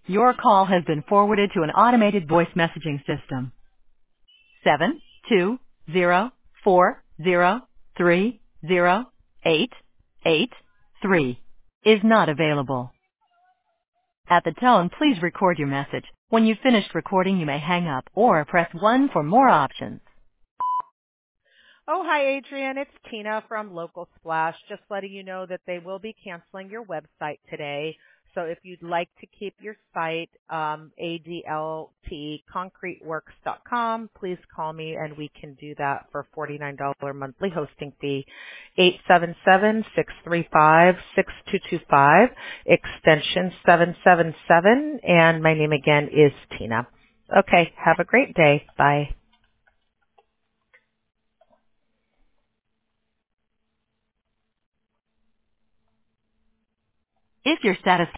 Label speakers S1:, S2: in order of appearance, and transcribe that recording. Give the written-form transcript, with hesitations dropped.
S1: Your call has been forwarded to an automated voice messaging system. 720403883 is not available. At the tone, please record your message. When you've finished recording, you may hang up or press 1 for more options.
S2: Oh, hi, Adrian. It's Tina from Local Splash. Just letting you know that they will be canceling your website today. So if you'd like to keep your site, adltconcreteworks.com, please call me and we can do that for $49 monthly hosting fee. 877-635-6225, extension 777, and my name again is Tina. Okay, have a great day. Bye.
S1: If you're satisfied